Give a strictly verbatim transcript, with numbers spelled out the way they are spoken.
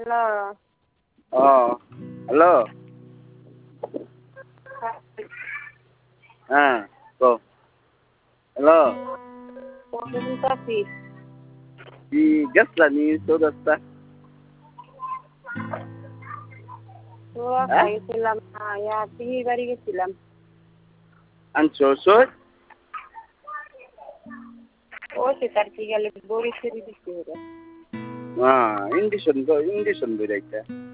Hello. ও hello. হ্যাঁ কও। Hello. কোন চাচি? কি গেছলা নি চৌরাস্তা? চৌরাস্তা গেছিলাম না, ইয়া পিহির বাড়ি গেছিলাম। আনছো ওষুধ? ওষুধ আর কি গেলে বড়ি ছেড়ে দিতে হবে। হ্যাঁ ইঞ্জেকশন তো ইঞ্জেকশন বইরাইতা।